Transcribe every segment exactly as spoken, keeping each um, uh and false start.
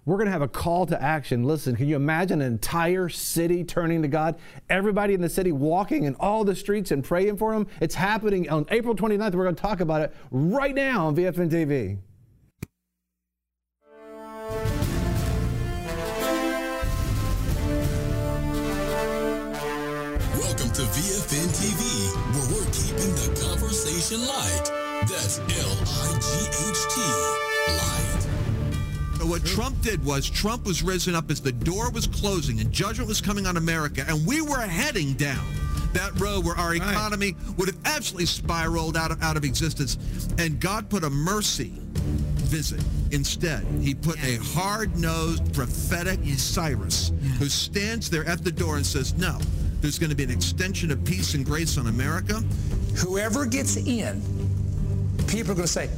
We're going to have a call to action. Listen, can you imagine an entire city turning to God? Everybody in the city walking in all the streets and praying for him? It's happening on April twenty-ninth. We're going to talk about it right now on V F N T V. Welcome to V F N T V, where we're keeping the conversation light. That's L I G H T, light. What Trump did was Trump was risen up as the door was closing and judgment was coming on America, and we were heading down that road where our economy right. would have absolutely spiraled out of, out of existence. And God put a mercy visit instead. He put yes. a hard-nosed, prophetic yes. Cyrus yes. who stands there at the door and says, no, there's going to be an extension of peace and grace on America. Whoever gets in, people are going to say,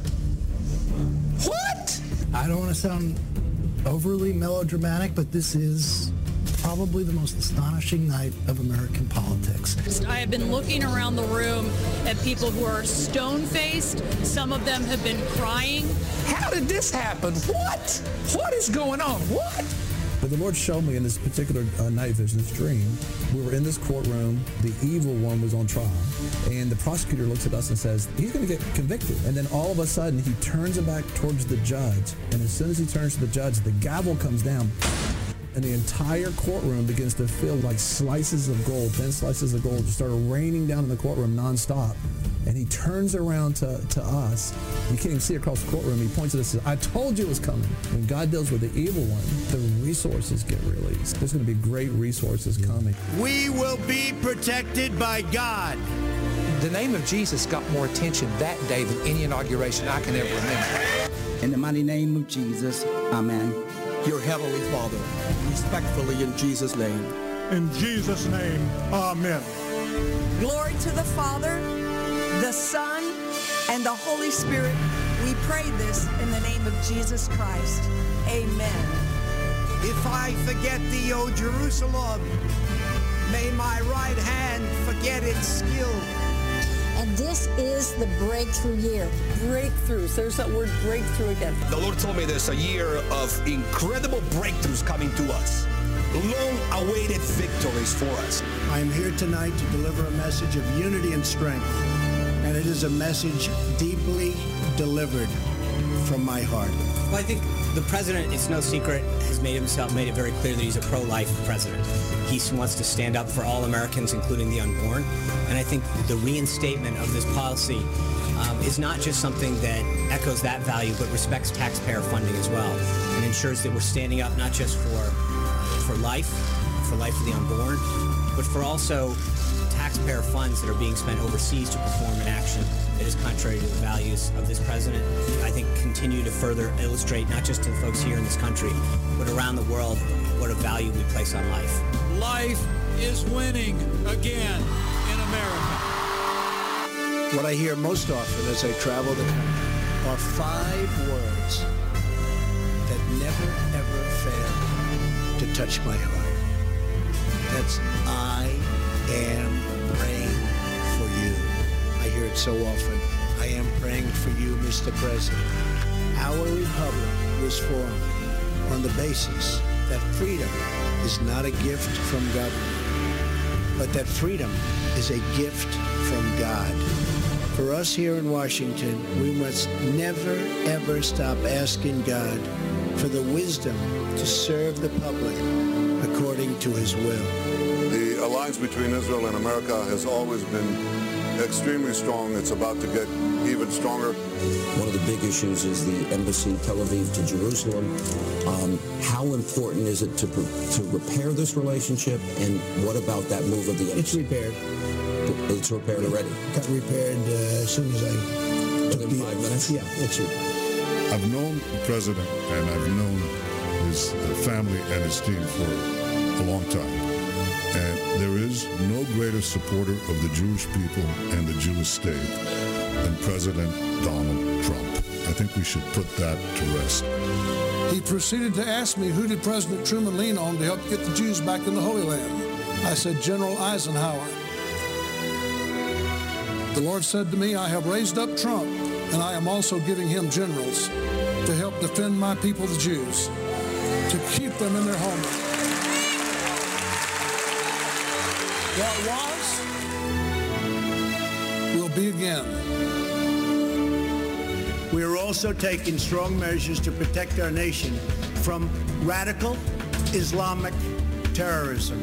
what? I don't want to sound overly melodramatic, but this is probably the most astonishing night of American politics. I have been looking around the room at people who are stone-faced. Some of them have been crying. How did this happen? What? What is going on? What? But the Lord showed me in this particular uh, night vision, this dream, we were in this courtroom, the evil one was on trial, and the prosecutor looks at us and says, he's going to get convicted. And then all of a sudden, he turns it back towards the judge, and as soon as he turns to the judge, the gavel comes down, and the entire courtroom begins to feel like slices of gold, thin slices of gold, just started raining down in the courtroom nonstop. And he turns around to, to us. You can't even see across the courtroom. He points at us and says, I told you it was coming. When God deals with the evil one, the resources get released. There's going to be great resources coming. We will be protected by God. The name of Jesus got more attention that day than any inauguration I can ever remember. In the mighty name of Jesus, amen. Your Heavenly Father, respectfully in Jesus' name. In Jesus' name, amen. Glory to the Father, the Son, and the Holy Spirit. We pray this in the name of Jesus Christ. Amen. If I forget thee, O Jerusalem, may my right hand forget its skill. And this is the breakthrough year. Breakthroughs. There's that word breakthrough again. The Lord told me there's a year of incredible breakthroughs coming to us. Long-awaited victories for us. I am here tonight to deliver a message of unity and strength. And it is a message deeply delivered from my heart. Well, I think the president, it's no secret, has made himself made it very clear that he's a pro-life president. He wants to stand up for all Americans, including the unborn. And I think the reinstatement of this policy um, is not just something that echoes that value, but respects taxpayer funding as well, and ensures that we're standing up not just for for life, for life of the unborn, but for also taxpayer funds that are being spent overseas to perform an action that is contrary to the values of this president. I think continue to further illustrate, not just to the folks here in this country, but around the world, what a value we place on life. Life is winning again in America. What I hear most often as I travel the country are five words that never, ever fail to touch my heart. That's, I am praying for you. I hear it so often. I am praying for you, Mister President. Our republic was formed on the basis that freedom is not a gift from government, but that freedom is a gift from God. For us here in Washington, we must never, ever stop asking God for the wisdom to serve the public according to his will. The alliance between Israel and America has always been extremely strong. It's about to get even stronger. One of the big issues is the embassy, Tel Aviv to Jerusalem. Um, how important is it to to repair this relationship, and what about that move of the embassy? It's repaired. It's repaired already? Got repaired uh, as soon as I took Within five minutes? Yeah, it's repaired. I've known the president, and I've known his family and his team for a long time. And there is no greater supporter of the Jewish people and the Jewish state than President Donald Trump. I think we should put that to rest. He proceeded to ask me, who did President Truman lean on to help get the Jews back in the Holy Land? I said, General Eisenhower. The Lord said to me, I have raised up Trump, and I am also giving him generals to help defend my people, the Jews. to keep them in their homeland. What was will be again. We are also taking strong measures to protect our nation from radical Islamic terrorism.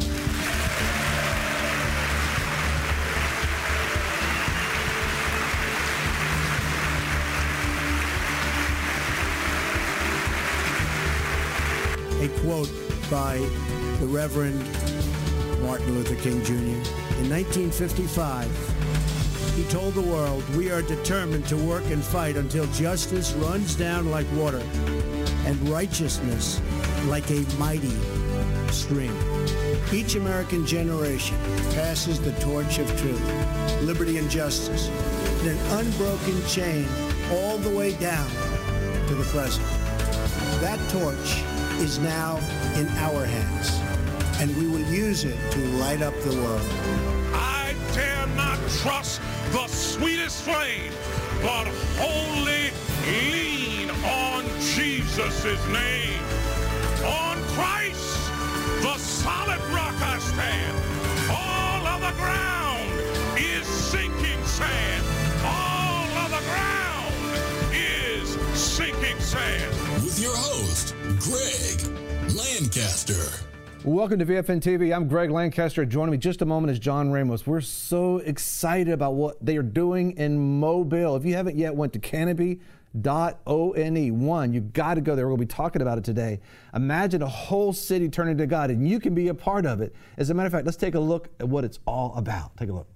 A quote by the Reverend Martin Luther King Junior In nineteen fifty-five, he told the world, "We are determined to work and fight until justice runs down like water and righteousness like a mighty stream." Each American generation passes the torch of truth, liberty, and justice in an unbroken chain all the way down to the present. That torch is now in our hands, and we will use it to light up the world. I dare not trust the sweetest flame, but wholly lean on Jesus' name. On Christ, the solid rock I stand. All of the ground is sinking sand. All of the ground is sinking sand. With your host, Greg Lancaster. Welcome to V F N T V. I'm Greg Lancaster. Joining me just a moment is John Ramos. We're so excited about what they are doing in Mobile. If you haven't yet went to canopy dot one, one, you got to go there. We're going to be talking about it today. Imagine a whole city turning to God, and you can be a part of it. As a matter of fact, let's take a look at what it's all about. Take a look.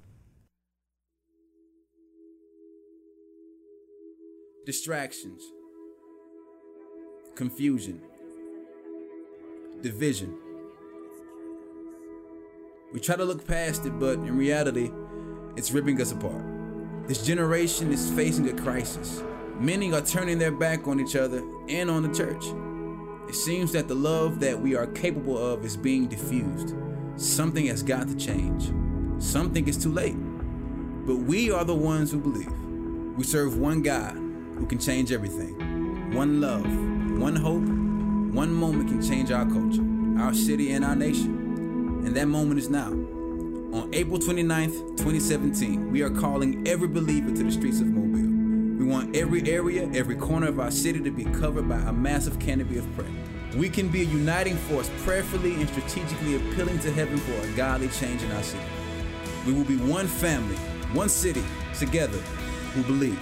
Distractions, confusion, division. We try to look past it, but in reality, it's ripping us apart. This generation is facing a crisis. Many are turning their back on each other and on the church. It seems that the love that we are capable of is being diffused. Something has got to change. Some think it's too late. But we are the ones who believe. We serve one God who can change everything. One love, one hope, one moment can change our culture, our city, and our nation. And that moment is now. On April twenty-ninth, twenty seventeen, we are calling every believer to the streets of Mobile. We want every area, every corner of our city to be covered by a massive canopy of prayer. We can be a uniting force, prayerfully and strategically appealing to heaven for a godly change in our city. We will be one family, one city, together, who believe.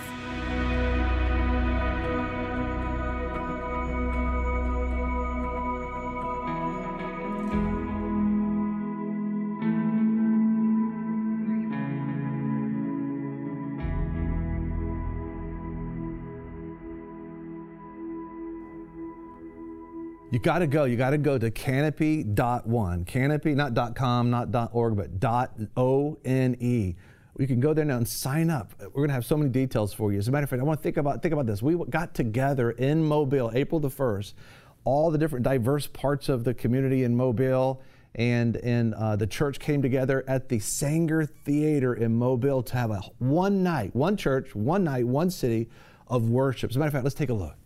You got to go. You got to go to canopy dot one. Canopy, not .com, not .org, but .O N E. You can go there now and sign up. We're going to have so many details for you. As a matter of fact, I want to think about think about this. We got together in Mobile, April the first, all the different diverse parts of the community in Mobile, and, and uh, the church came together at the Sanger Theater in Mobile to have a one night, one church, one night, one city of worship. As a matter of fact, let's take a look.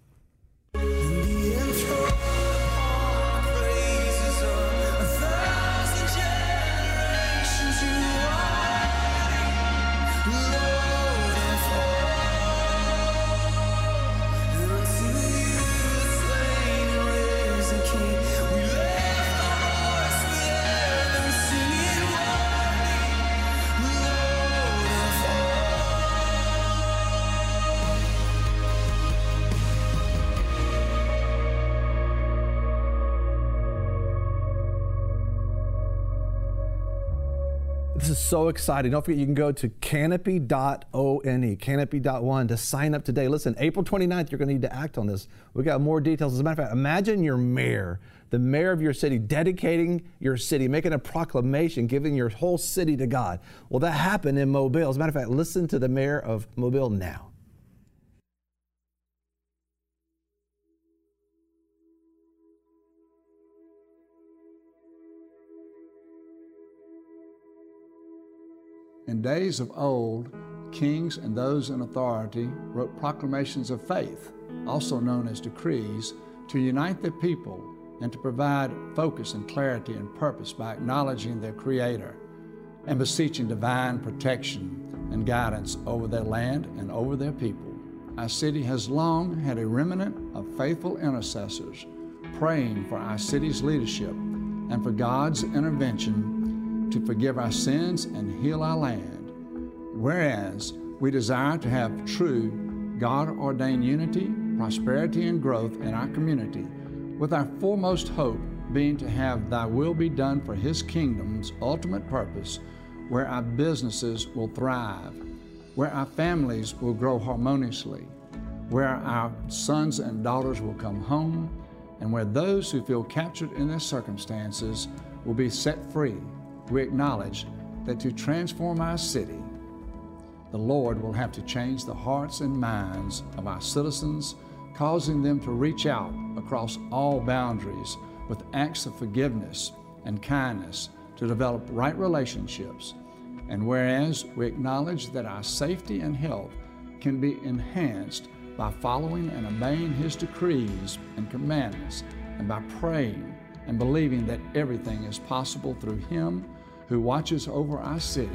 This is so exciting. Don't forget, you can go to canopy dot one, canopy dot one to sign up today. Listen, April twenty-ninth, you're going to need to act on this. We got more details. As a matter of fact, imagine your mayor, the mayor of your city, dedicating your city, making a proclamation, giving your whole city to God. Well, that happened in Mobile. As a matter of fact, listen to the mayor of Mobile now. In days of old, kings and those in authority wrote proclamations of faith, also known as decrees, to unite the people and to provide focus and clarity and purpose by acknowledging their Creator and beseeching divine protection and guidance over their land and over their people. Our city has long had a remnant of faithful intercessors praying for our city's leadership and for God's intervention to forgive our sins and heal our land. Whereas we desire to have true God-ordained unity, prosperity, and growth in our community, with our foremost hope being to have Thy will be done for His kingdom's ultimate purpose, where our businesses will thrive, where our families will grow harmoniously, where our sons and daughters will come home, and where those who feel captured in their circumstances will be set free. We acknowledge that to transform our city, the Lord will have to change the hearts and minds of our citizens, causing them to reach out across all boundaries with acts of forgiveness and kindness to develop right relationships. And whereas we acknowledge that our safety and health can be enhanced by following and obeying His decrees and commandments, and by praying and believing that everything is possible through Him who watches over our city.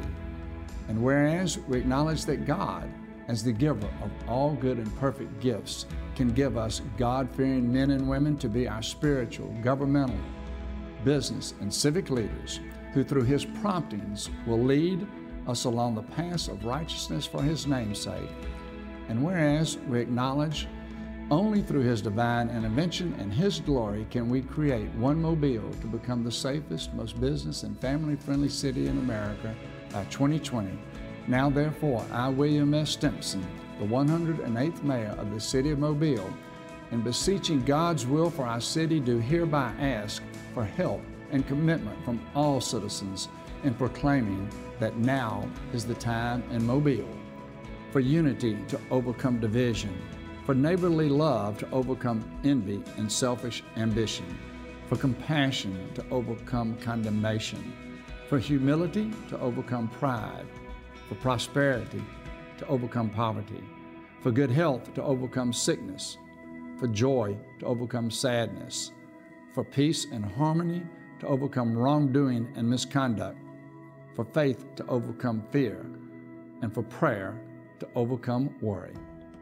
And whereas we acknowledge that God, as the giver of all good and perfect gifts, can give us God-fearing men and women to be our spiritual, governmental, business, and civic leaders, who through His promptings will lead us along the paths of righteousness for His name's sake. And whereas we acknowledge only through His divine intervention and His glory can we create one Mobile to become the safest, most business and family-friendly city in America by twenty twenty. Now therefore, I, William S. Stimson, the one hundred eighth Mayor of the City of Mobile, in beseeching God's will for our city, do hereby ask for help and commitment from all citizens in proclaiming that now is the time in Mobile for unity to overcome division, for neighborly love to overcome envy and selfish ambition, for compassion to overcome condemnation, for humility to overcome pride, for prosperity to overcome poverty, for good health to overcome sickness, for joy to overcome sadness, for peace and harmony to overcome wrongdoing and misconduct, for faith to overcome fear, and for prayer to overcome worry.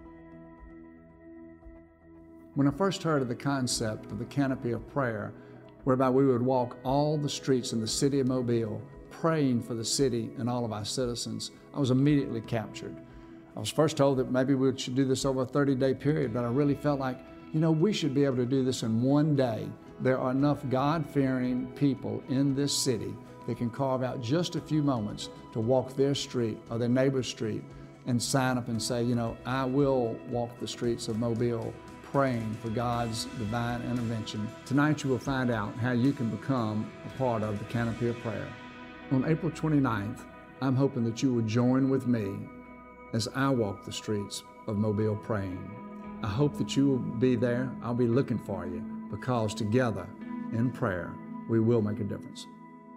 When I first heard of the concept of the canopy of prayer, whereby we would walk all the streets in the city of Mobile, praying for the city and all of our citizens, I was immediately captured. I was first told that maybe we should do this over a thirty-day period, but I really felt like, you know, we should be able to do this in one day. There are enough God-fearing people in this city that can carve out just a few moments to walk their street or their neighbor's street and sign up and say, you know, I will walk the streets of Mobile praying for God's divine intervention. Tonight you will find out how you can become a part of the Canopy of Prayer. On April twenty-ninth, I'm hoping that you will join with me as I walk the streets of Mobile praying. I hope that you will be there. I'll be looking for you, because together in prayer, we will make a difference.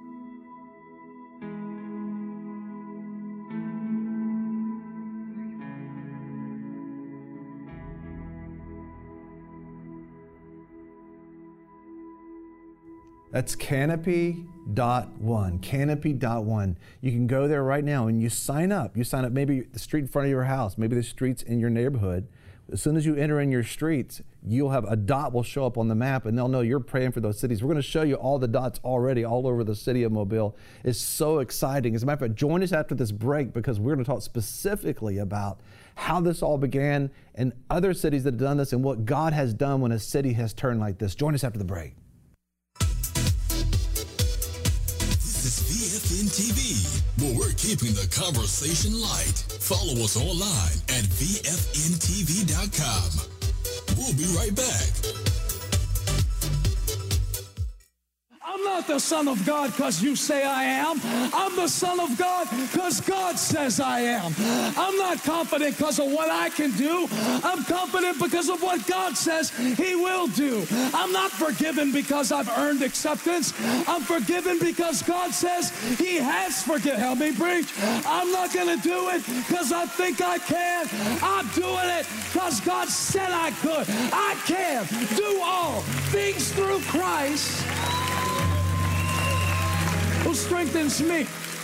That's Canopy dot one, Canopy dot one. You can go there right now and you sign up. You sign up maybe the street in front of your house, maybe the streets in your neighborhood. As soon as you enter in your streets, you'll have a dot will show up on the map and they'll know you're praying for those cities. We're going to show you all the dots already all over the city of Mobile. It's so exciting. As a matter of fact, join us after this break, because we're going to talk specifically about how this all began and other cities that have done this and what God has done when a city has turned like this. Join us after the break. This is V F N T V, where we're keeping the conversation light. Follow us online at V F N T V dot com. We'll be right back. I'm not not the Son of God because you say I am. I'm the Son of God because God says I am. I'm not confident because of what I can do. I'm confident because of what God says He will do. I'm not forgiven because I've earned acceptance. I'm forgiven because God says He has forgiven. Help me preach. I'm not going to do it because I think I can. I'm doing it because God said I could. I can do all things through Christ who strengthens me.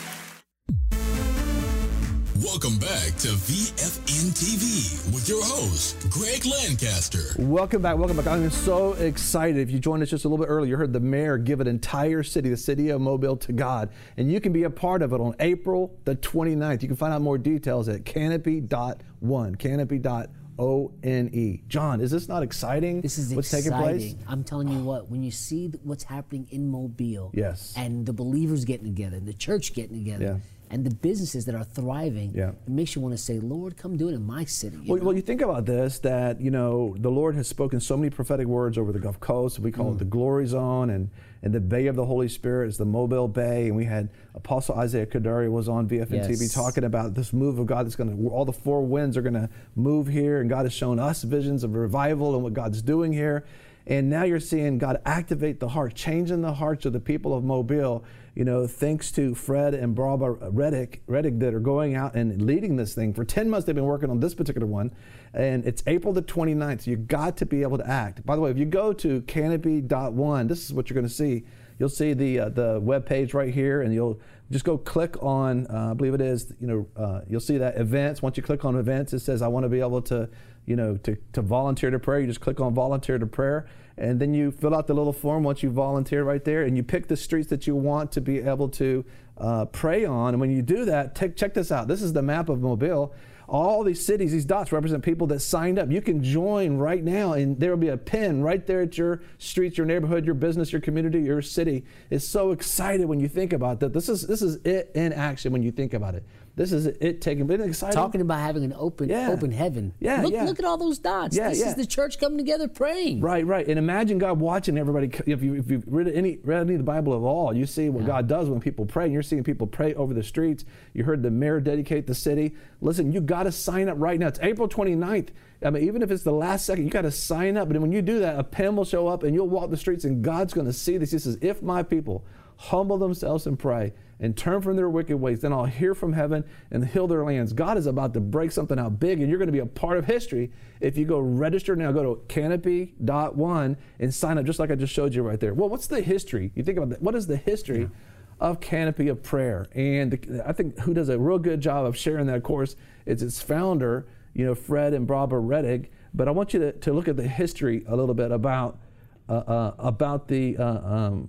Welcome back to V F N T V with your host, Greg Lancaster. Welcome back. Welcome back. I'm so excited. If you joined us just a little bit earlier, you heard the mayor give an entire city, the city of Mobile, to God. And you can be a part of it on April the twenty-ninth. You can find out more details at canopy dot one, canopy dot O N E. John, is this not exciting? This is what's exciting. taking place? I'm telling you what, when you see what's happening in Mobile, yes, and the believers getting together, the church getting together, yeah, and the businesses that are thriving, yeah, it makes you want to say, Lord, come do it in my city. You well, well, you think about this, that, you know, the Lord has spoken so many prophetic words over the Gulf Coast. We call mm. it the glory zone, and, and the Bay of the Holy Spirit is the Mobile Bay. And we had Apostle Isaiah Kadari was on V F N T V yes. talking about this move of God that's going to, all the four winds are going to move here. And God has shown us visions of revival and what God's doing here. And now you're seeing God activate the heart, changing the hearts of the people of Mobile, you know, thanks to Fred and Barbara Reddick, Reddick that are going out and leading this thing. For ten months, they've been working on this particular one. And it's April the twenty-ninth. So you've got to be able to act. By the way, if you go to canopy dot one, this is what you're going to see. You'll see the uh, the web page right here, and you'll just go click on, uh, I believe it is, you know, uh, you'll see that events. Once you click on events, it says, I want to be able to, you know, to, to volunteer to prayer. You just click on volunteer to prayer, and then you fill out the little form once you volunteer right there, and you pick the streets that you want to be able to uh, pray on. And when you do that, take, check this out. This is the map of Mobile. All these cities, these dots represent people that signed up. You can join right now, and there will be a pin right there at your streets, your neighborhood, your business, your community, your city. It's so excited when you think about that. This is this is it in action when you think about it. This is it taking, isn't it exciting? Talking about having an open yeah. open heaven. Yeah, look, yeah. look at all those dots. Yeah, this yeah. is the church coming together praying. Right, right. And imagine God watching everybody. If, you, if you've read any, read any of the Bible at all, you see what yeah. God does when people pray. And you're seeing people pray over the streets. You heard the mayor dedicate the city. Listen, you got to sign up right now. It's April twenty-ninth. I mean, even if it's the last second, you got to sign up. But when you do that, a pen will show up and you'll walk the streets and God's going to see this. He says, if my people humble themselves and pray and turn from their wicked ways, then I'll hear from heaven and heal their lands. God is about to break something out big, and you're going to be a part of history if you go register now. Go to canopy dot one and sign up, just like I just showed you right there. Well, what's the history? You think about that. What is the history yeah. of Canopy of Prayer? And the, I think who does a real good job of sharing that course is its founder, you know, Fred and Barbara Reddick. But I want you to, to look at the history a little bit about uh, uh, about the uh, um,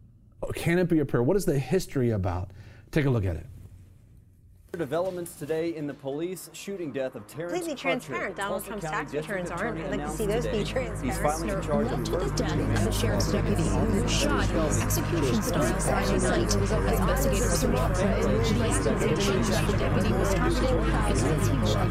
Canopy of Prayer. What is the history about? Take a look at it. Developments today in the police shooting death of Terrence Completely transparent. Donald Trump's tax returns aren't. I'd like to see those be transparent. He's finally in charge of to the death of a sheriff's deputy who was shot. Execution started Friday night. As investigators searched for evidence, the deputy was targeted because he was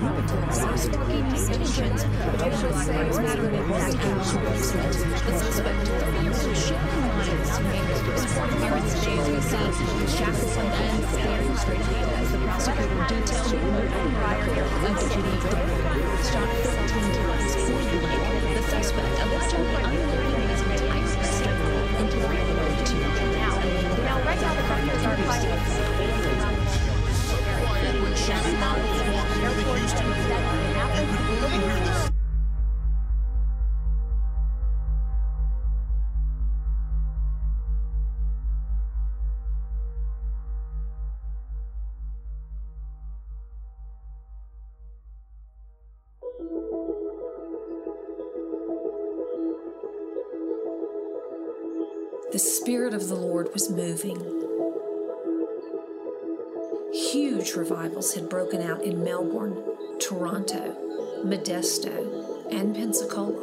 a sparking tensions. Officials say it's matter of accident. The suspect was sharing lines to make his court appearance today as we see shackles and then staring straight ahead as the prosecutor detailed the prior allegedly shot fourteen times point-blank. The suspect allegedly unloading his entire pistol into the road to now. Now, right now, the doctors are fighting. When Shannon Mountain was walking into Houston, you could really hear this. The Spirit of the Lord was moving. Huge revivals had broken out in Melbourne, Toronto, Modesto, and Pensacola.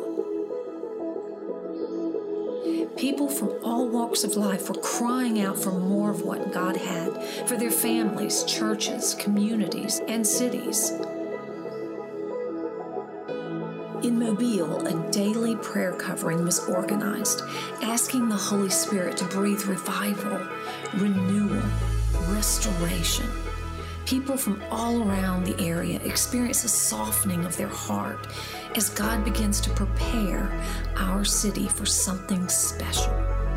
People from all walks of life were crying out for more of what God had for their families, churches, communities, and cities. In Mobile, a daily prayer covering was organized, asking the Holy Spirit to breathe revival, renewal, restoration. People from all around the area experience a softening of their heart as God begins to prepare our city for something special.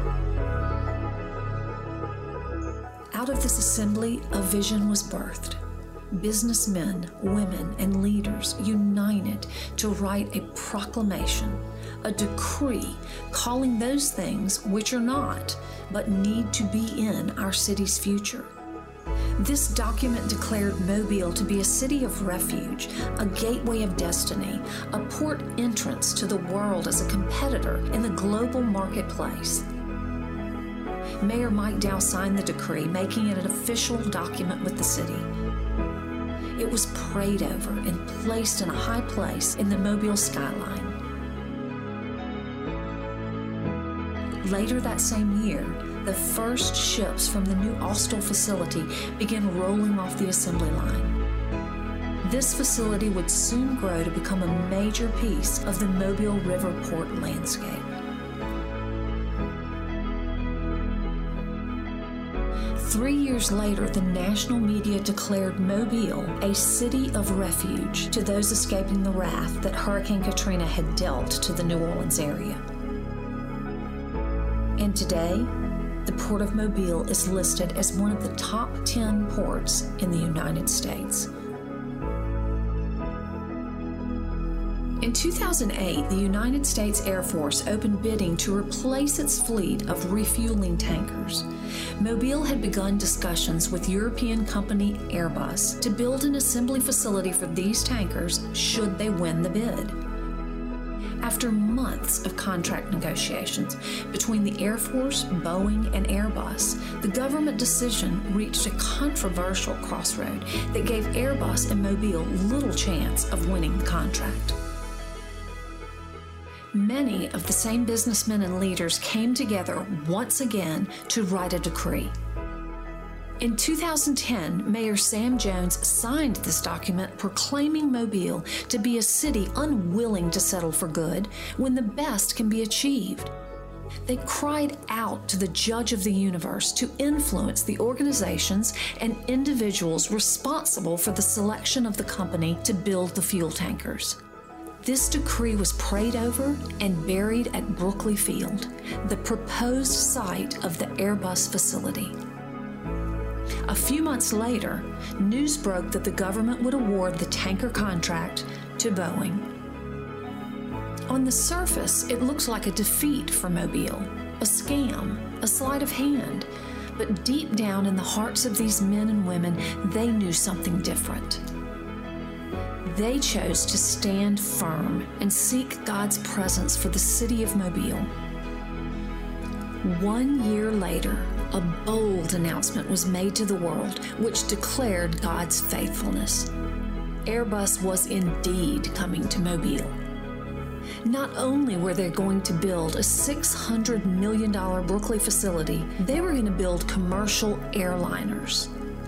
Out of this assembly, a vision was birthed. Businessmen, women, and leaders united to write a proclamation, a decree calling those things which are not, but need to be in our city's future. This document declared Mobile to be a city of refuge, a gateway of destiny, a port entrance to the world as a competitor in the global marketplace. Mayor Mike Dow signed the decree, making it an official document with the city. It was prayed over and placed in a high place in the Mobile skyline. Later that same year, the first ships from the new Austell facility began rolling off the assembly line. This facility would soon grow to become a major piece of the Mobile River port landscape. Three years later, the national media declared Mobile a city of refuge to those escaping the wrath that Hurricane Katrina had dealt to the New Orleans area. And today, the Port of Mobile is listed as one of the top ten ports in the United States. In two thousand eight, the United States Air Force opened bidding to replace its fleet of refueling tankers. Mobile had begun discussions with European company Airbus to build an assembly facility for these tankers should they win the bid. After months of contract negotiations between the Air Force, Boeing, and Airbus, the government decision reached a controversial crossroad that gave Airbus and Mobile little chance of winning the contract. Many of the same businessmen and leaders came together once again to write a decree. In two thousand ten, Mayor Sam Jones signed this document proclaiming Mobile to be a city unwilling to settle for good when the best can be achieved. They cried out to the judge of the universe to influence the organizations and individuals responsible for the selection of the company to build the fuel tankers. This decree was prayed over and buried at Brookley Field, the proposed site of the Airbus facility. A few months later, news broke that the government would award the tanker contract to Boeing. On the surface, it looks like a defeat for Mobile, a scam, a sleight of hand. But deep down in the hearts of these men and women, they knew something different. They chose to stand firm and seek God's presence for the city of Mobile. One year later, a bold announcement was made to the world which declared God's faithfulness. Airbus was indeed coming to Mobile. Not only were they going to build a six hundred million dollars Brookley facility, they were going to build commercial airliners.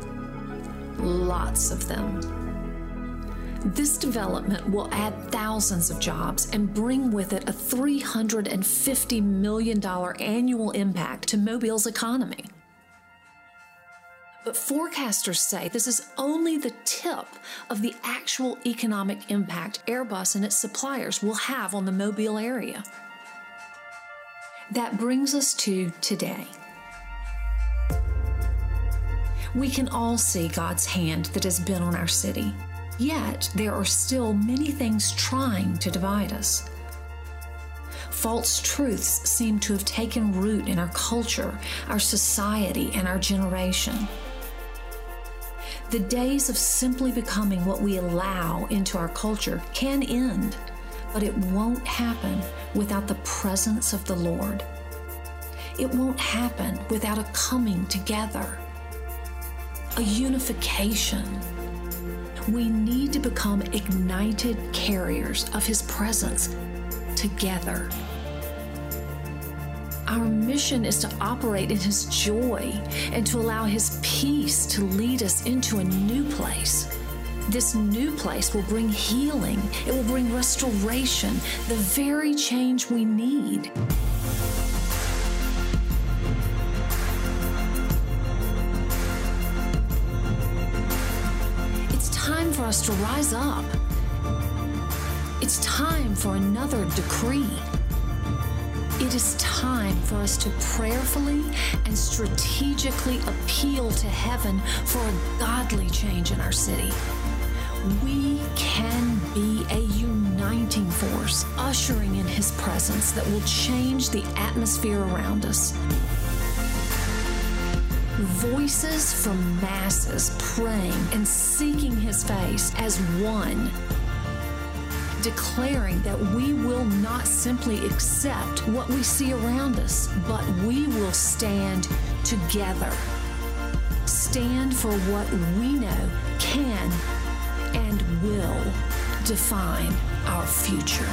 Lots of them. This development will add thousands of jobs and bring with it a three hundred fifty million dollars annual impact to Mobile's economy. But forecasters say this is only the tip of the actual economic impact Airbus and its suppliers will have on the Mobile area. That brings us to today. We can all see God's hand that has been on our city. Yet, there are still many things trying to divide us. False truths seem to have taken root in our culture, our society, and our generation. The days of simply becoming what we allow into our culture can end, but it won't happen without the presence of the Lord. It won't happen without a coming together, a unification. We need to become ignited carriers of His presence together. Our mission is to operate in His joy and to allow His peace to lead us into a new place, This new place will bring healing. It will bring restoration, the very change we need. It's time for us to rise up. It's time for another decree. It is time for us to prayerfully and strategically appeal to heaven for a godly change in our city. We can be a uniting force, ushering in His presence that will change the atmosphere around us. Voices from masses praying and seeking His face as one, declaring that we will not simply accept what we see around us, but we will stand together. Stand for what we know can and will define our future.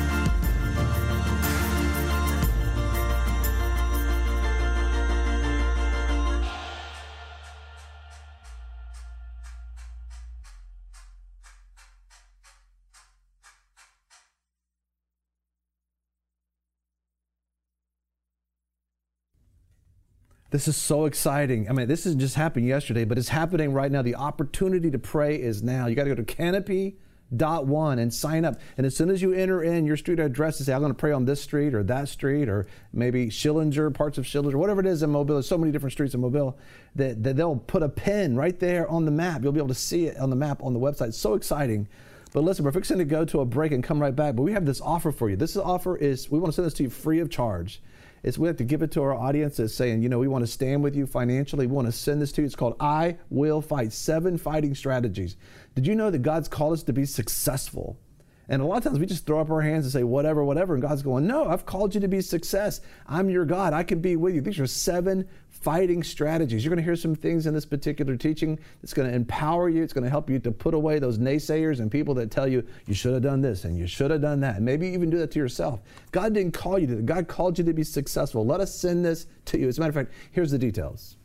This is so exciting. I mean, this has just happened yesterday, but it's happening right now. The opportunity to pray is now. You got to go to canopy dot one and sign up. And as soon as you enter in your street address and say, I'm going to pray on this street or that street, or maybe Schillinger, parts of Schillinger, whatever it is in Mobile, there's so many different streets in Mobile, that, that they'll put a pin right there on the map. You'll be able to see it on the map on the website. It's so exciting. But listen, we're fixing to go to a break and come right back. But we have this offer for you. This offer is, we want to send this to you free of charge. It's, we have to give it to our audience that's saying, you know, we want to stand with you financially. We want to send this to you. It's called I Will Fight, Seven Fighting Strategies. Did you know that God's called us to be successful? And a lot of times we just throw up our hands and say, whatever, whatever. And God's going, no, I've called you to be success. I'm your God. I can be with you. These are seven fighting strategies. You're going to hear some things in this particular teaching that's going to empower you. It's going to help you to put away those naysayers and people that tell you, you should have done this and you should have done that. And maybe even do that to yourself. God didn't call you to that. God called you to be successful. Let us send this to you. As a matter of fact, here's the details.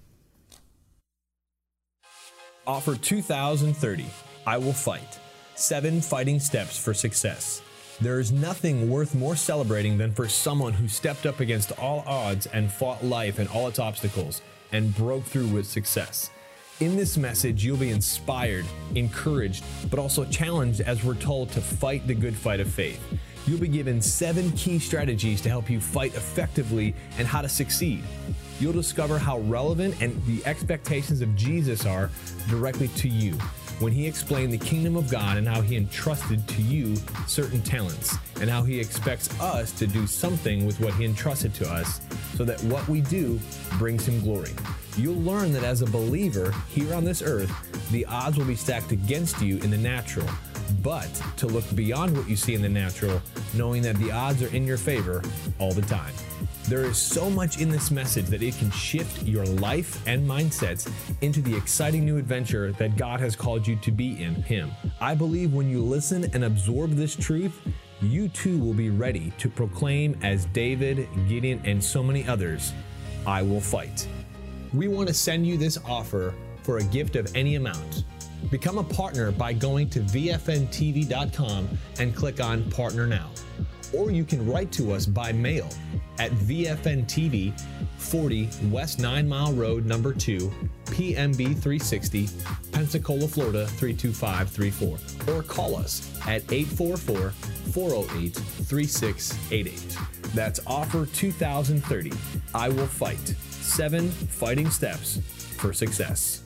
Offer two thousand thirty. I Will Fight. Seven fighting steps for success. There is nothing worth more celebrating than for someone who stepped up against all odds and fought life and all its obstacles and broke through with success. In this message, you'll be inspired, encouraged, but also challenged as we're told to fight the good fight of faith. You'll be given seven key strategies to help you fight effectively and how to succeed. You'll discover how relevant and the expectations of Jesus are directly to you when He explained the kingdom of God and how He entrusted to you certain talents and how He expects us to do something with what He entrusted to us so that what we do brings Him glory. You'll learn that as a believer here on this earth, the odds will be stacked against you in the natural, but to look beyond what you see in the natural, knowing that the odds are in your favor all the time. There is so much in this message that it can shift your life and mindsets into the exciting new adventure that God has called you to be in Him. I believe when you listen and absorb this truth, you too will be ready to proclaim as David, Gideon, and so many others, I will fight. We want to send you this offer for a gift of any amount. Become a partner by going to V F N T V dot com and click on Partner Now. Or you can write to us by mail at V F N T V, forty West Nine Mile Road, number two, P M B three sixty, Pensacola, Florida three two five three four. Or call us at eight four four, four oh eight, three six eight eight. That's offer two thousand thirty. I Will Fight. Seven fighting steps for success.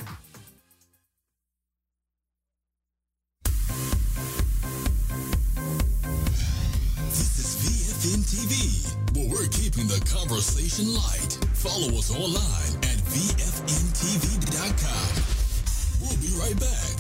T V, where we're keeping the conversation light. Follow us online at V F N T V dot com. We'll be right back.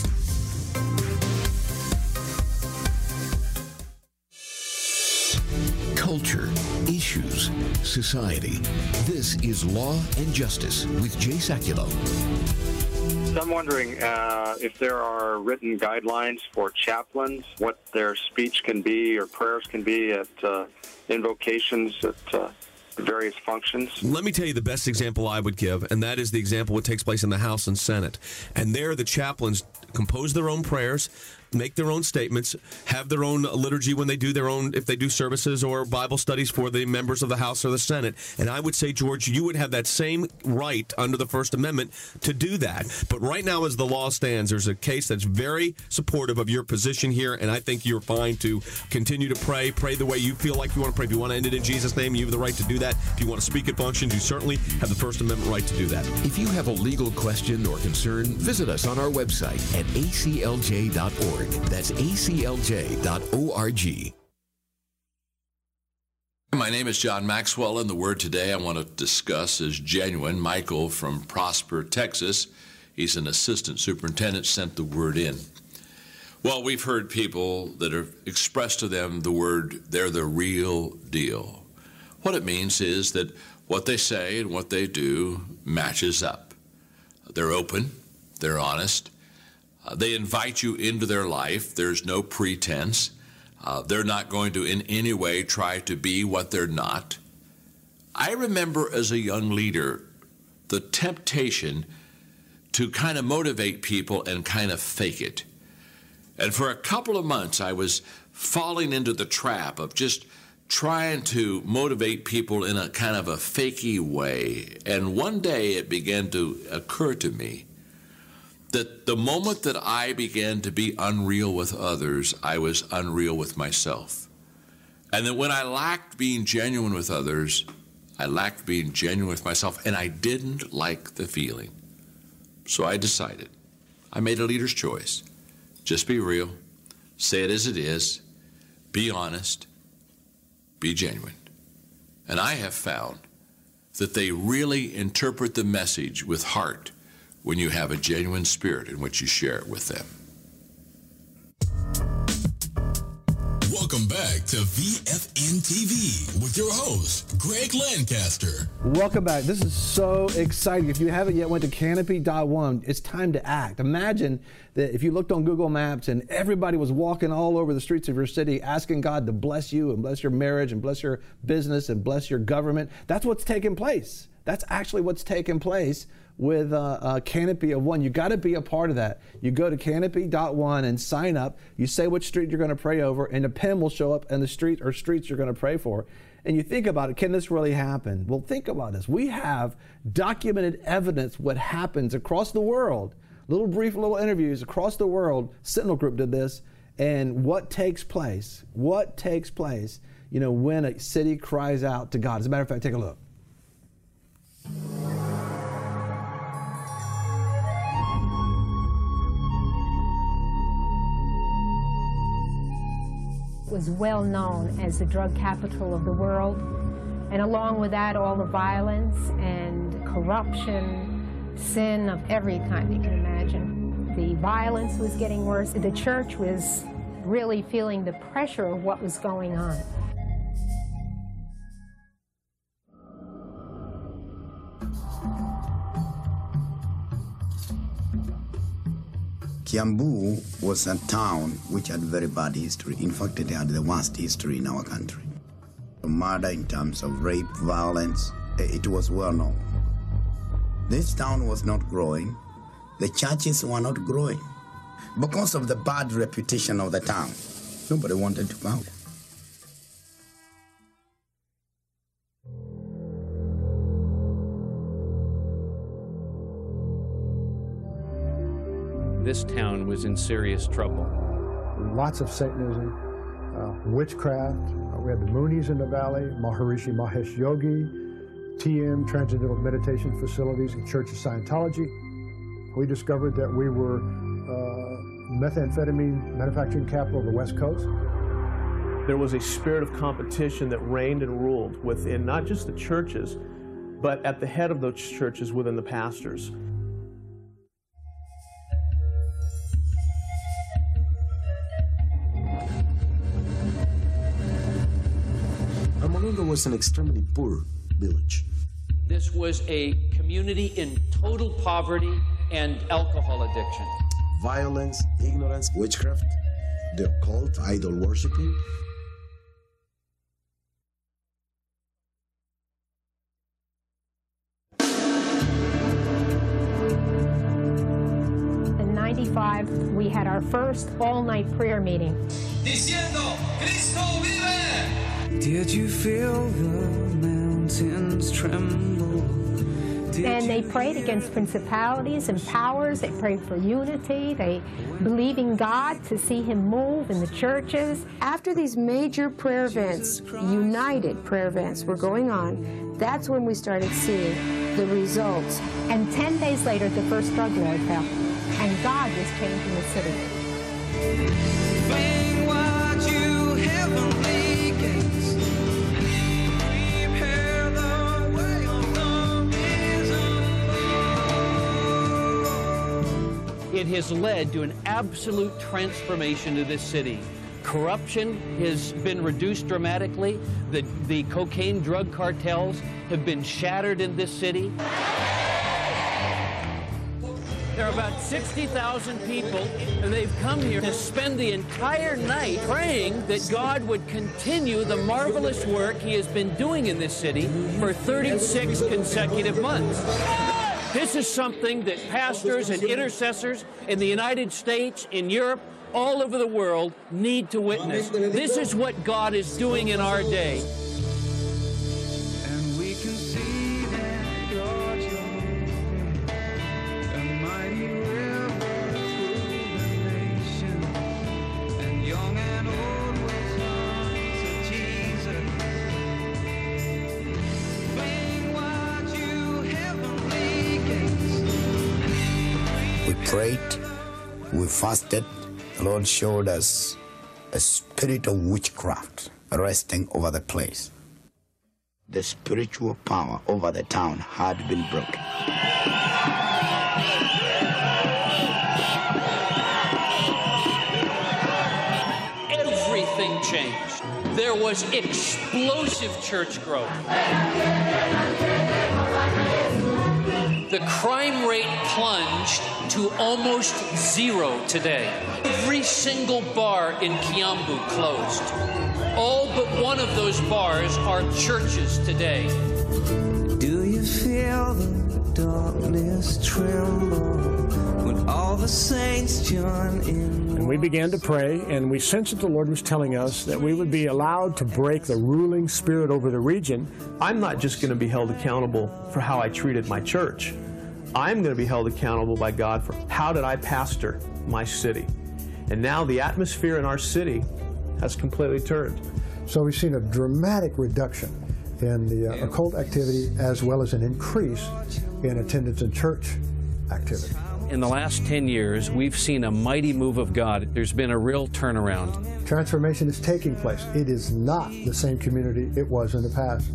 Culture, issues, society. This is Law and Justice with Jay Sekulow. So I'm wondering uh, if there are written guidelines for chaplains, what their speech can be or prayers can be at uh, invocations at uh, various functions. Let me tell you the best example I would give, and that is the example what takes place in the House and Senate. And there the chaplains compose their own prayers, make their own statements, have their own liturgy when they do their own, if they do services or Bible studies for the members of the House or the Senate. And I would say, George, you would have that same right under the First Amendment to do that. But right now, as the law stands, there's a case that's very supportive of your position here, and I think you're fine to continue to pray. Pray the way you feel like you want to pray. If you want to end it in Jesus' name, you have the right to do that. If you want to speak at functions, you certainly have the First Amendment right to do that. If you have a legal question or concern, visit us on our website at A C L J dot org. That's A C L J dot org. My name is John Maxwell, and the word today I want to discuss is genuine. Michael from Prosper, Texas, he's an assistant superintendent, sent the word in. Well, we've heard people that have expressed to them the word, they're the real deal. What it means is that what they say and what they do matches up. They're open, they're honest, uh, they invite you into their life, there's no pretense. Uh, they're not going to in any way try to be what they're not. I remember as a young leader the temptation to kind of motivate people and kind of fake it. And for a couple of months I was falling into the trap of just trying to motivate people in a kind of a fakey way. And one day it began to occur to me that the moment that I began to be unreal with others, I was unreal with myself. And that when I lacked being genuine with others, I lacked being genuine with myself, and I didn't like the feeling. So I decided, I made a leader's choice. Just be real, say it as it is, be honest, be genuine. And I have found that they really interpret the message with heart when you have a genuine spirit in which you share it with them. Welcome back to V F N T V with your host, Greg Lancaster. Welcome back. This is so exciting. If you haven't yet went to canopy dot one, it's time to act. Imagine that if you looked on Google Maps and everybody was walking all over the streets of your city asking God to bless you and bless your marriage and bless your business and bless your government. That's what's taking place. That's actually what's taking place with uh, uh, Canopy of One. You got to be a part of that. You go to canopy dot one and sign up. You say which street you're going to pray over, and a pen will show up in the street or streets you're going to pray for. And you think about it, can this really happen? Well, think about this. We have documented evidence what happens across the world. Little brief little interviews across the world. Sentinel Group did this. And what takes place, what takes place, you know, when a city cries out to God. As a matter of fact, take a look. Was well known as the drug capital of the world, and along with that all the violence and corruption, sin of every kind you can imagine. The violence was getting worse. The church was really feeling the pressure of what was going on. Kiambu was a town which had very bad history. In fact, it had the worst history in our country. Murder in terms of rape, violence, it was well known. This town was not growing. The churches were not growing. Because of the bad reputation of the town, nobody wanted to come. This town was in serious trouble. Lots of Satanism, uh, witchcraft. Uh, we had the Moonies in the valley, Maharishi Mahesh Yogi, T M, Transcendental Meditation Facilities, and Church of Scientology. We discovered that we were uh, methamphetamine manufacturing capital of the West Coast. There was a spirit of competition that reigned and ruled within not just the churches, but at the head of those churches within the pastors. Armolonga was an extremely poor village. This was a community in total poverty and alcohol addiction. Violence, ignorance, witchcraft, the occult, idol worshiping. In ninety-five five, we had our first all-night prayer meeting. Diciendo, Cristo vive! Did you feel the mountains tremble? Did and they prayed against principalities and powers. They prayed for unity. They believe in God to see Him move in the churches. After these major prayer events, united prayer events were going on, that's when we started seeing the results. And ten days later, the first drug lord fell. And God was changing the city. Bring what you heavenly gates. Prepare the way of the risen Lord. It has led to an absolute transformation of this city. Corruption has been reduced dramatically. The, the cocaine drug cartels have been shattered in this city. There are about sixty thousand people, and they've come here to spend the entire night praying that God would continue the marvelous work He has been doing in this city for thirty-six consecutive months. This is something that pastors and intercessors in the United States, in Europe, all over the world need to witness. This is what God is doing in our day. And we can see that God, you're moving a mighty river through the nation. And young and old will turn to Jesus. Bring what you heavenly gates. We prayed, we fasted. The Lord showed us a spirit of witchcraft resting over the place. The spiritual power over the town had been broken. Everything changed. There was explosive church growth. The crime rate plunged to almost zero today. Every single bar in Kiambu closed. All but one of those bars are churches today. Do you feel the darkness tremble when all the saints join in? And we began to pray, and we sensed that the Lord was telling us that we would be allowed to break the ruling spirit over the region. I'm not just going to be held accountable for how I treated my church. I'm going to be held accountable by God for how did I pastor my city. And now the atmosphere in our city has completely turned. So we've seen a dramatic reduction in the uh, occult activity as well as an increase in attendance in church activity. In the last ten years, we've seen a mighty move of God. There's been a real turnaround. Transformation is taking place. It is not the same community it was in the past.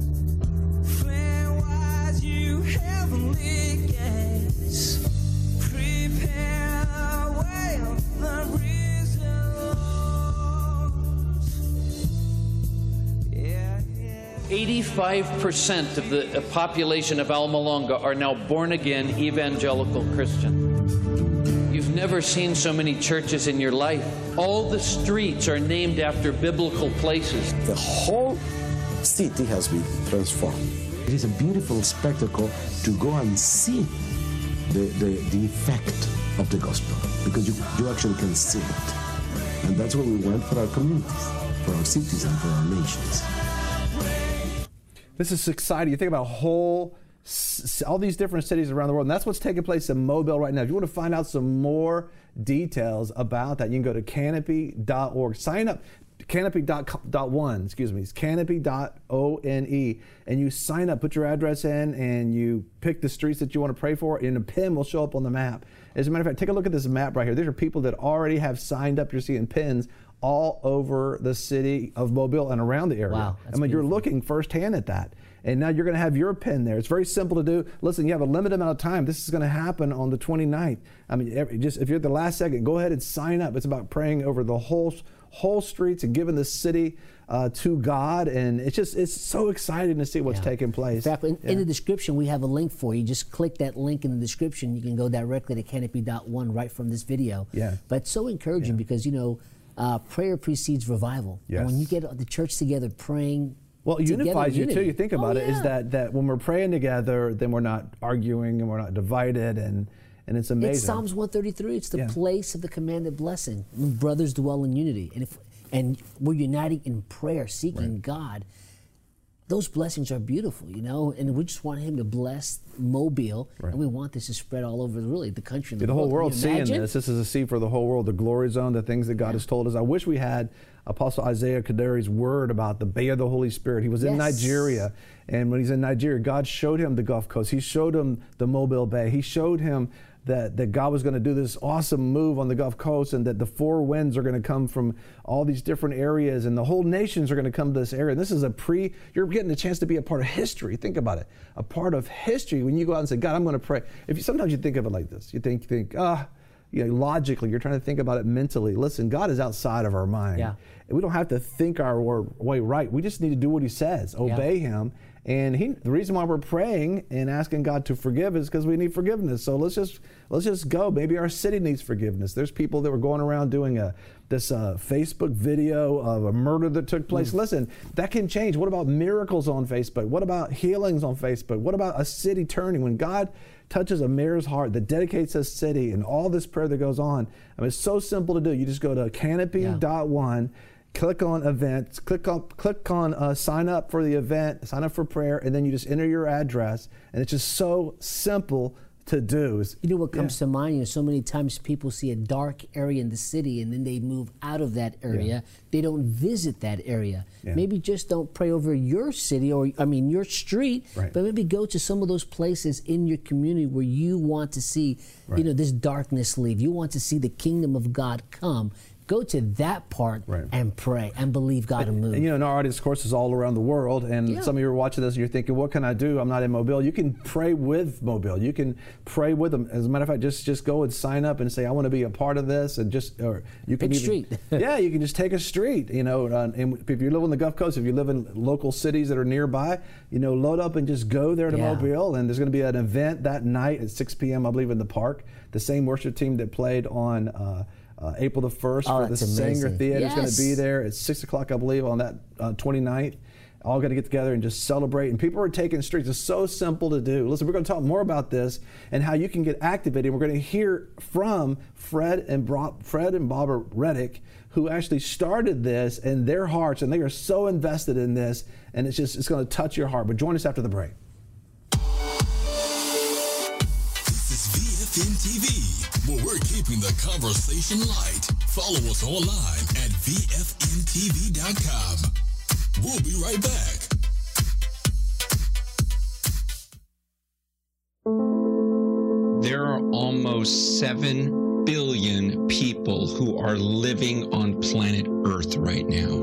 eighty-five percent of the population of Alma-Longa are now born-again evangelical Christian. You've never seen so many churches in your life. All the streets are named after biblical places. The whole city has been transformed. It is a beautiful spectacle to go and see the, the, the effect of the gospel, because you, you actually can see it. And that's what we want for our communities, for our cities, and for our nations. This is exciting. You think about whole, all these different cities around the world, and that's what's taking place in Mobile right now. If you want to find out some more details about that, you can go to canopy dot org. Sign up, canopy dot one, excuse me, it's canopy dot one, and you sign up, put your address in, and you pick the streets that you want to pray for, and a pin will show up on the map. As a matter of fact, take a look at this map right here. These are people that already have signed up. You're seeing pins all over the city of Mobile and around the area. Wow, I mean, beautiful. You're looking firsthand at that. And now you're going to have your pin there. It's very simple to do. Listen, you have a limited amount of time. This is going to happen on the twenty-ninth. I mean, every, just if you're at the last second, go ahead and sign up. It's about praying over the whole whole streets and giving the city uh, to God. And it's just, it's so exciting to see what's yeah. taking place. In fact, in, yeah. in the description, we have a link for you. Just click that link in the description. You can go directly to canopy dot one right from this video. Yeah. But it's so encouraging yeah. because, you know, uh, prayer precedes revival. Yes. And when you get the church together praying, well, it unifies you unity. too. You think about oh, it, yeah. is that, that when we're praying together, then we're not arguing and we're not divided, and And it's amazing. It's Psalms one thirty-three. It's the Yeah. place of the commanded blessing. When brothers dwell in unity. And if and we're uniting in prayer, seeking Right. God. Those blessings are beautiful, you know, and we just want him to bless Mobile, Right. and we want this to spread all over, really, the country and the, The whole world. world Can you seeing imagine? this. This is a seed for the whole world, the glory zone, the things that God has told us. I wish we had Apostle Isaiah Kadari's word about the Bay of the Holy Spirit. He was in Yes. Nigeria, and when he's in Nigeria, God showed him the Gulf Coast. He showed him the Mobile Bay. He showed him that, that God was going to do this awesome move on the Gulf Coast, and that the four winds are going to come from all these different areas, and the whole nations are going to come to this area. And this is a pre, you're getting a chance to be a part of history. Think about it. A part of history when you go out and say, God, I'm going to pray. If you, sometimes you think of it like this. You think, think, ah, you know, logically, you're trying to think about it mentally. Listen, God is outside of our mind. Yeah. And we don't have to think our way right. We just need to do what he says, obey him. And he, the reason why we're praying and asking God to forgive is because we need forgiveness. So let's just let's just go. Maybe our city needs forgiveness. There's people that were going around doing a this uh, Facebook video of a murder that took place. Mm. Listen, that can change. What about miracles on Facebook? What about healings on Facebook? What about a city turning? When God touches a mayor's heart that dedicates a city and all this prayer that goes on, I mean, it's so simple to do. You just go to canopy dot one. Yeah. Click on events, click on, click on uh, sign up for the event, sign up for prayer, and then you just enter your address, and it's just so simple to do. It's, you know what comes yeah. to mind? You know, so many times people see a dark area in the city, and then they move out of that area. Yeah. They don't visit that area. Yeah. Maybe just don't pray over your city, or I mean your street, right. but maybe go to some of those places in your community where you want to see, right. you know, this darkness leave. You want to see the kingdom of God come. Go to that part right. and pray and believe God will move. And, you know, in our audience, of course, is all around the world. And yeah. some of you are watching this and you're thinking, what can I do? I'm not in Mobile. You can pray with Mobile. You can pray with them. As a matter of fact, just, just go and sign up and say, I want to be a part of this. And just, or you can Pick even, street. yeah, you can just take a street, you know. Uh, and if you live on the Gulf Coast, if you live in local cities that are nearby, you know, load up and just go there to yeah. Mobile. And there's going to be an event that night at six p.m., I believe, in the park. The same worship team that played on uh, Uh, April the first oh, for the Sanger Theater is yes. going to be there at six o'clock, I believe, on that uh, twenty-ninth. All going to get together and just celebrate. And people are taking streets. It's so simple to do. Listen, we're going to talk more about this and how you can get activated. We're going to hear from Fred and Bro- Fred and Barbara Reddick, who actually started this in their hearts, and they are so invested in this, and it's just it's going to touch your heart. But join us after the break. This is V F N T V, where we're keeping the conversation light. Follow us online at V F N T V dot com. We'll be right back. There are almost seven billion people who are living on planet Earth right now.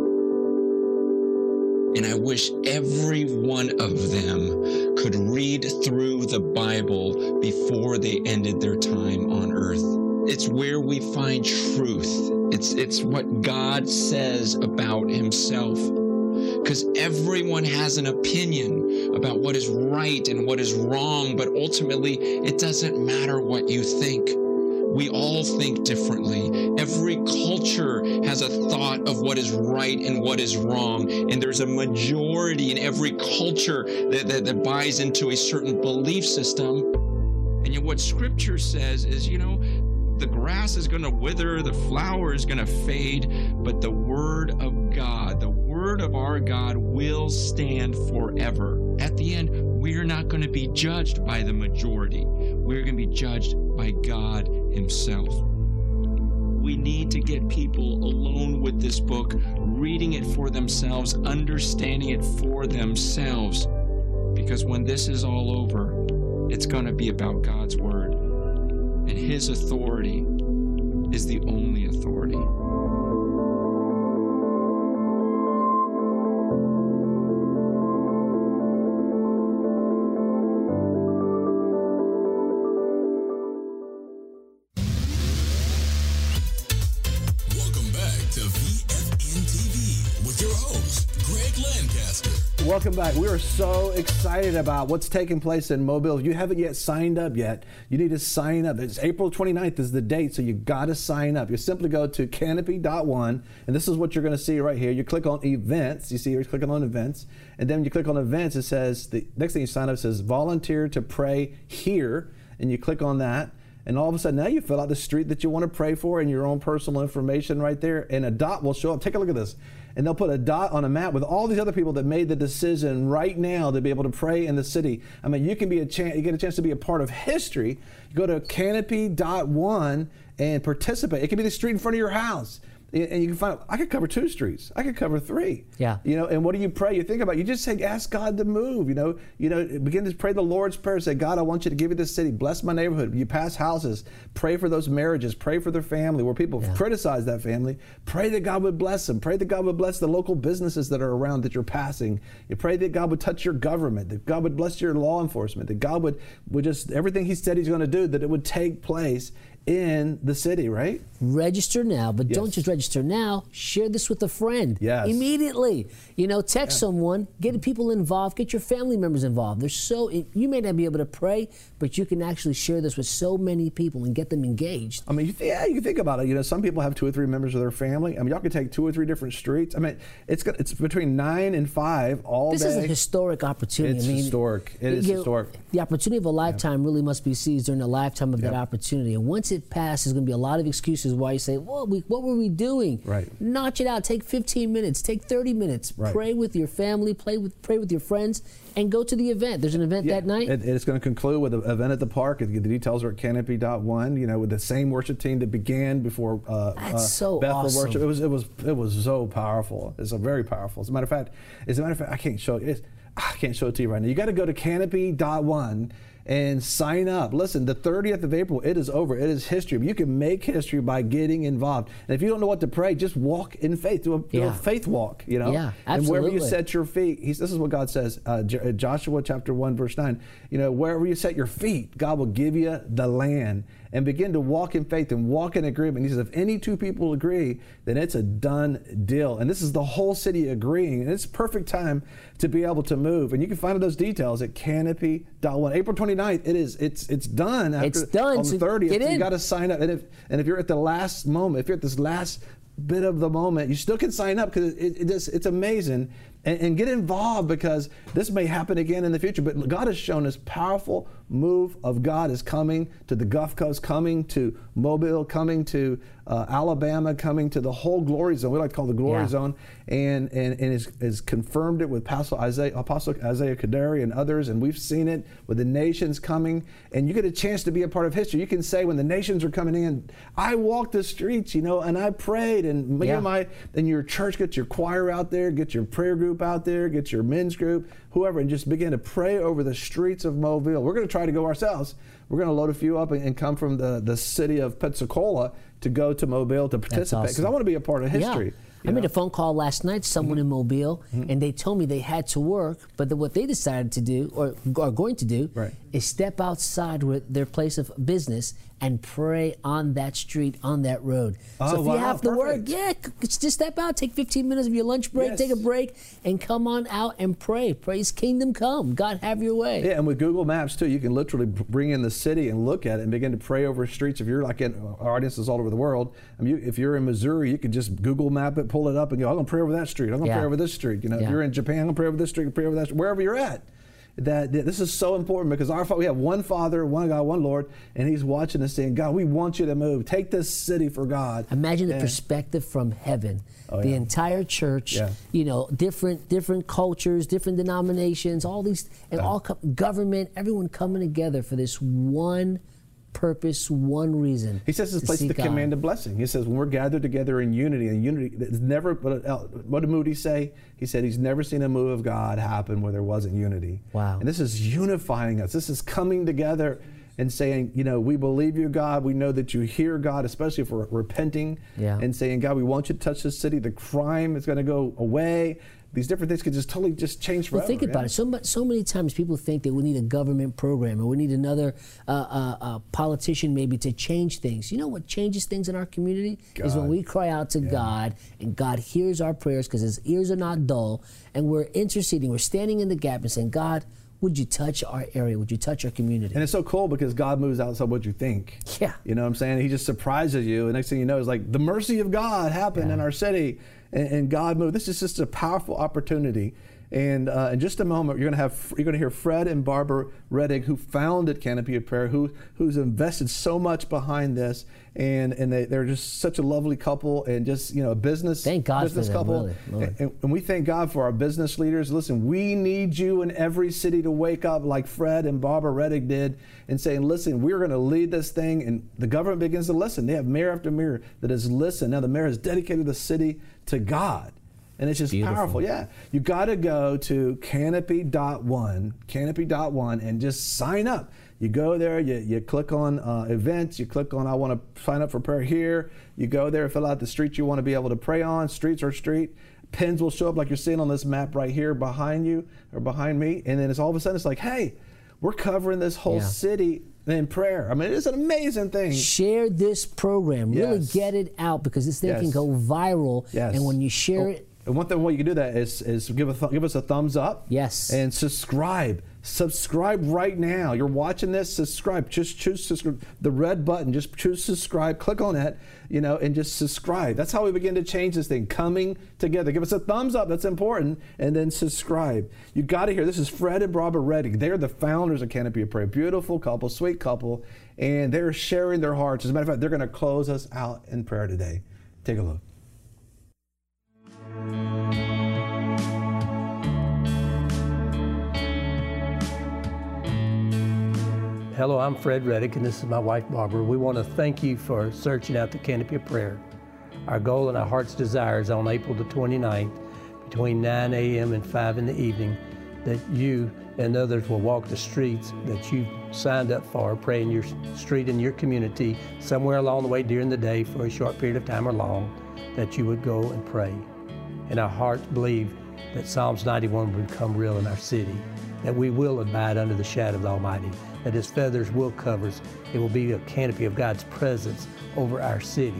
And I wish every one of them could read through the Bible before they ended their time on earth. It's where we find truth. It's, it's what God says about himself. Because everyone has an opinion about what is right and what is wrong, but ultimately it doesn't matter what you think. We all think differently. Every culture has a thought of what is right and what is wrong. And there's a majority in every culture that, that, that buys into a certain belief system. And yet what Scripture says is, you know, the grass is going to wither, the flower is going to fade, but the Word of God, the Word of our God will stand forever. At the end, we're not going to be judged by the majority. We're going to be judged by God himself. We need to get people alone with this book, reading it for themselves, understanding it for themselves. Because when this is all over, it's going to be about God's Word. And his authority is the only authority. Welcome back to V F N T V with your host, Greg Lancaster. Welcome back. We are so excited about what's taking place in Mobile. If you haven't yet signed up yet, you need to sign up. It's April twenty-ninth is the date, so you got to sign up. You simply go to canopy dot one, and this is what you're going to see right here. You click on events. You see you're clicking on events, and then you click on events. It says, the next thing you sign up says volunteer to pray here, and you click on that. And all of a sudden, now you fill out the street that you want to pray for and your own personal information right there, and a dot will show up. Take a look at this. And they'll put a dot on a map with all these other people that made the decision right now to be able to pray in the city. I mean, you can be a chance, you get a chance to be a part of history. You go to canopy dot one and participate. It can be the street in front of your house. And you can find, I could cover two streets. I could cover three. Yeah. You know, and what do you pray? You think about, you just say, ask God to move, you know, you know, begin to pray the Lord's Prayer. Say, God, I want you to give me this city. Bless my neighborhood. You pass houses. Pray for those marriages. Pray for their family where people yeah. criticize that family. Pray that God would bless them. Pray that God would bless the local businesses that are around that you're passing. You pray that God would touch your government, that God would bless your law enforcement, that God would, would just, everything he said he's going to do, that it would take place in the city, right? Register now, but yes. don't just register now. Share this with a friend. Yes. Immediately. You know, text yeah. someone, get people involved, get your family members involved. There's so, you may not be able to pray, but you can actually share this with so many people and get them engaged. I mean, you th- yeah, you can think about it. You know, some people have two or three members of their family. I mean, y'all could take two or three different streets. I mean, it's got, it's between nine and five all this day. This is a historic opportunity. It's I mean, historic. It is you, historic. The opportunity of a lifetime yeah. really must be seized during the lifetime of yep. that opportunity. And once it passes, there's going to be a lot of excuses why you say, well, we, what were we doing? Right. Notch it out. Take fifteen minutes. Take thirty minutes. Right. Pray with your family. Play with, pray with your friends. And go to the event. There's an event yeah. that night. It, it's going to conclude with an event at the park. The details are at canopy dot one. You know, with the same worship team that began before uh, That's uh, so Bethel awesome. worship. It was it was it was so powerful. It's a very powerful. As a matter of fact, as a matter of fact, I can't show it. I can't show it to you right now. You got to go to canopy dot one and sign up. Listen, the thirtieth of April, it is over. It is history. You can make history by getting involved. And if you don't know what to pray, just walk in faith. Do a, do yeah. a faith walk, you know? Yeah, absolutely. And wherever you set your feet, he's, this is what God says, uh, Joshua chapter one, verse nine, you know, wherever you set your feet, God will give you the land. And begin to walk in faith and walk in agreement. He says, if any two people agree, then it's a done deal. And this is the whole city agreeing. And it's a perfect time to be able to move. And you can find those details at canopy dot one. April twenty-ninth, it is, it's it's done. After, it's done. On the thirtieth, so you got to sign up. And if, and if you're at the last moment, if you're at this last bit of the moment, you still can sign up because it, it is, it's amazing. And, and get involved because this may happen again in the future. But God has shown this powerful move of God is coming to the Gulf Coast, coming to Mobile, coming to uh, Alabama, coming to the whole glory zone. We like to call it the glory yeah. zone. And and, and is, is confirmed it with Apostle Isaiah, Apostle Isaiah Kadari and others. And we've seen it with the nations coming. And you get a chance to be a part of history. You can say when the nations are coming in, I walked the streets, you know, and I prayed. And me yeah. and my, and your church, get your choir out there, get your prayer group out there, get your men's group, whoever, and just begin to pray over the streets of Mobile. We're going to try to go ourselves. We're going to load a few up and, and come from the, the city of Pensacola to go to Mobile to participate because awesome. I want to be a part of history. Yeah. I know? made a phone call last night to someone mm-hmm. in Mobile, mm-hmm. and they told me they had to work, but the, what they decided to do, or are going to do, right. is step outside with their place of business and pray on that street, on that road. Oh, so if wow, you have to perfect. work, yeah, just step out, take fifteen minutes of your lunch break, yes. take a break, and come on out and pray. Praise Kingdom Come. God, have your way. Yeah, and with Google Maps, too, you can literally bring in the city and look at it and begin to pray over streets. If you're like in our audiences all over the world, I mean, you, if you're in Missouri, you could just Google Map it, pull it up, and go, I'm going to pray over that street. I'm going to yeah. pray over this street. You know, yeah. if you're in Japan, I'm going to pray over this street, pray over that street, wherever you're at. That, that this is so important because our we have one Father, one God, one Lord, and He's watching us saying, God, we want you to move. Take this city for God. Imagine and, the perspective from heaven. Oh, the yeah. entire church, yeah. you know, different different cultures, different denominations, all these, and yeah. all co- government, everyone coming together for this one purpose, one reason. He says this to place the God. commanded blessing. He says when we're gathered together in unity, and unity is never. What did Moody say? He said he's never seen a move of God happen where there wasn't unity. Wow! And this is unifying us. This is coming together and saying, you know, we believe you, God. We know that you hear, God, especially if we're repenting yeah. and saying, God, we want you to touch this city. The crime is going to go away. These different things could just totally just change forever. Well, think about yeah. it. So, much, so many times people think that we need a government program or we need another uh, uh, uh, politician maybe to change things. You know what changes things in our community? God. Is when we cry out to yeah. God and God hears our prayers because His ears are not dull, and we're interceding, we're standing in the gap and saying, God, would you touch our area? Would you touch our community? And it's so cool because God moves outside what you think. Yeah. You know what I'm saying? He just surprises you. And next thing you know, it's like the mercy of God happened yeah. in our city and, and God moved. This is just a powerful opportunity. And uh, in just a moment, you're going to have you're going to hear Fred and Barbara Reddick, who founded Canopy of Prayer, who who's invested so much behind this, and and they, they're just such a lovely couple, and just you know a business thank God business for them, couple. really, really. And, and we thank God for our business leaders. Listen, we need you in every city to wake up like Fred and Barbara Reddick did, and saying, listen, we're going to lead this thing, and the government begins to listen. They have mayor after mayor that has listened. Now the mayor has dedicated the city to God. And it's just Beautiful. powerful. Yeah. You got to go to canopy dot one, canopy dot one, and just sign up. You go there, you, you click on uh, events, you click on I want to sign up for prayer here. You go there, fill out the street you want to be able to pray on, streets or street. Pins will show up like you're seeing on this map right here behind you or behind me. And then it's all of a sudden, it's like, hey, we're covering this whole Yeah. city in prayer. I mean, it's an amazing thing. Share this program. Really Yes. get it out, because this thing Yes. can go viral. Yes. And when you share Oh, it, and one thing, way you can do that is is give a th- give us a thumbs up. Yes. And subscribe. Subscribe right now. You're watching this. Subscribe. Just choose subscribe. The red button. Just choose subscribe. Click on it. You know, and just subscribe. That's how we begin to change this thing. Coming together. Give us a thumbs up. That's important. And then subscribe. You got to hear. This is Fred and Barbara Reddick. They're the founders of Canopy of Prayer. Beautiful couple, sweet couple, and they're sharing their hearts. As a matter of fact, they're going to close us out in prayer today. Take a look. Hello, I'm Fred Reddick, and this is my wife, Barbara. We want to thank you for searching out the Canopy of Prayer. Our goal and our heart's desire is on April the twenty-ninth, between nine a.m. and five in the evening, that you and others will walk the streets that you've signed up for, pray in your street in your community, somewhere along the way during the day for a short period of time or long, that you would go and pray. And our hearts believe that Psalms ninety-one will become real in our city, that we will abide under the shadow of the Almighty, that His feathers will cover us. It will be a canopy of God's presence over our city.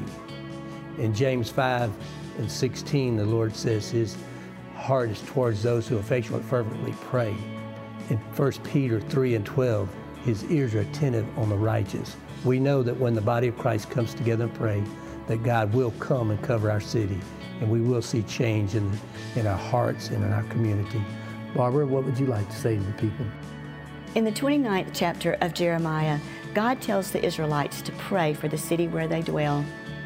In James five and sixteen, the Lord says His heart is towards those who affectionately fervently pray. In First Peter three and twelve, His ears are attentive on the righteous. We know that when the body of Christ comes together and pray, that God will come and cover our city, and we will see change in, in our hearts and in our community. Barbara, what would you like to say to the people? In the twenty-ninth chapter of Jeremiah, God tells the Israelites to pray for the city where they dwell.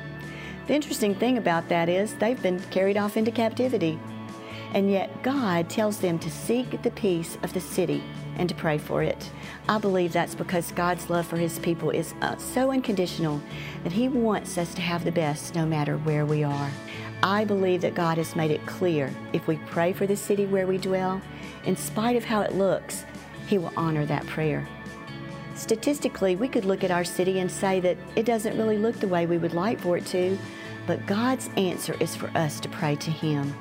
The interesting thing about that is they've been carried off into captivity, and yet God tells them to seek the peace of the city and to pray for it. I believe that's because God's love for His people is uh, so unconditional that He wants us to have the best no matter where we are. I believe that God has made it clear if we pray for the city where we dwell, in spite of how it looks, He will honor that prayer. Statistically, we could look at our city and say that it doesn't really look the way we would like for it to, but God's answer is for us to pray to Him.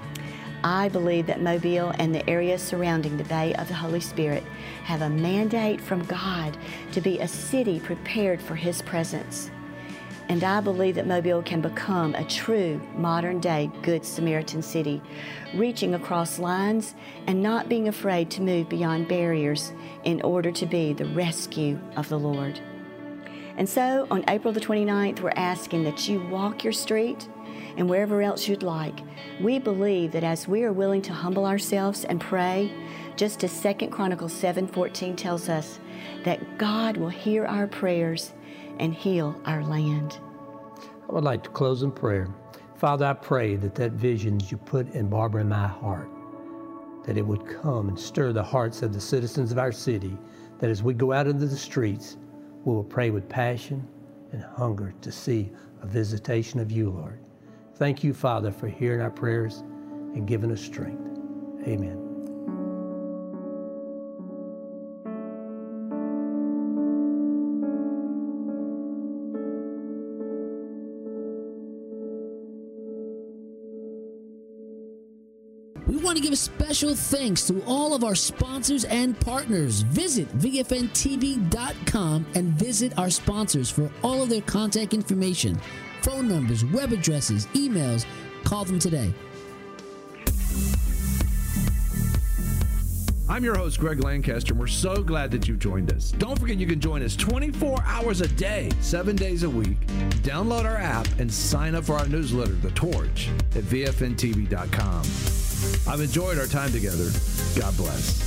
I believe that Mobile and the areas surrounding the Bay of the Holy Spirit have a mandate from God to be a city prepared for His presence. And I believe that Mobile can become a true modern-day Good Samaritan city, reaching across lines and not being afraid to move beyond barriers in order to be the rescue of the Lord. And so on April the twenty-ninth, we're asking that you walk your street and wherever else you'd like. We believe that as we are willing to humble ourselves and pray, just as Second Chronicles seven fourteen tells us, that God will hear our prayers and heal our land. I would like to close in prayer. Father, I pray that that vision you put in Barbara and my heart, that it would come and stir the hearts of the citizens of our city, that as we go out into the streets, we will pray with passion and hunger to see a visitation of you, Lord. Thank you, Father, for hearing our prayers and giving us strength. Amen. We want to give special thanks to all of our sponsors and partners. Visit V F N T V dot com and visit our sponsors for all of their contact information, phone numbers, web addresses, emails. Call them today. I'm your host, Greg Lancaster, and we're so glad that you've joined us. Don't forget you can join us twenty-four hours a day, seven days a week. Download our app and sign up for our newsletter, The Torch, at V F N T V dot com. I've enjoyed our time together. God bless.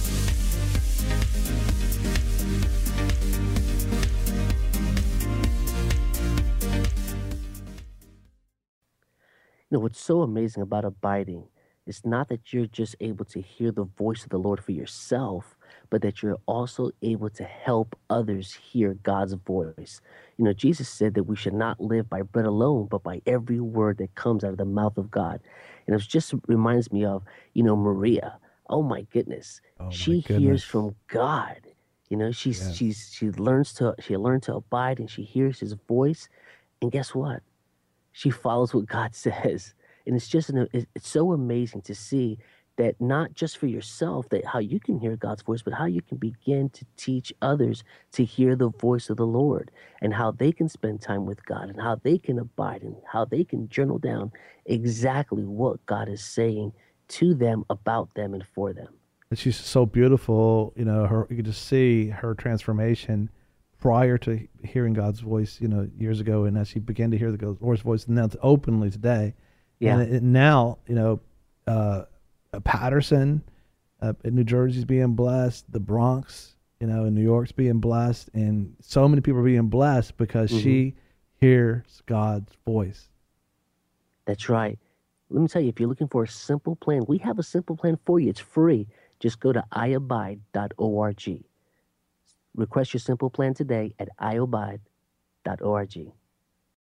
You know, what's so amazing about abiding is not that you're just able to hear the voice of the Lord for yourself, but that you're also able to help others hear God's voice. You know, Jesus said that we should not live by bread alone, but by every word that comes out of the mouth of God. And it just reminds me of, you know, Maria. Oh my goodness. Oh, my she goodness. hears from God. You know, she's Yes. she's she learns to she learned to abide, and she hears his voice. And guess what? She follows what God says. And it's just, an, it's so amazing to see that not just for yourself, that how you can hear God's voice, but how you can begin to teach others to hear the voice of the Lord, and how they can spend time with God, and how they can abide, and how they can journal down exactly what God is saying to them, about them, and for them. And she's so beautiful. You know, her, you could just see her transformation prior to hearing God's voice, you know, years ago. And as she began to hear the Lord's voice, and now it's openly today. Yeah. And it, now, you know, uh, Patterson uh, in New Jersey's being blessed, the Bronx, you know, in New York's being blessed, and so many people are being blessed because Mhm. she hears God's voice. That's right. Let me tell you, if you're looking for a simple plan, we have a simple plan for you. It's free. Just go to i abide dot org. Request your simple plan today at i abide dot org.